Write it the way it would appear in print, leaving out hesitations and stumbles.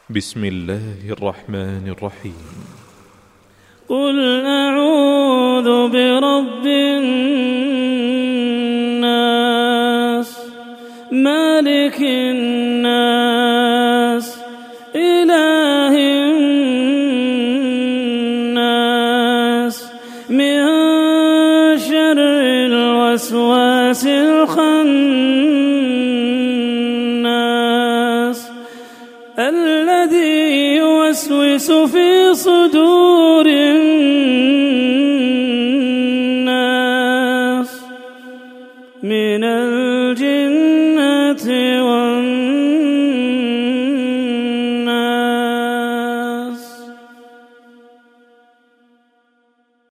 بسم الله الرحمن الرحيم. قل أعوذ برب الناس مالك الناس إله الناس من شر الوسواس الخناس الذي يوسوس في صدور الناس من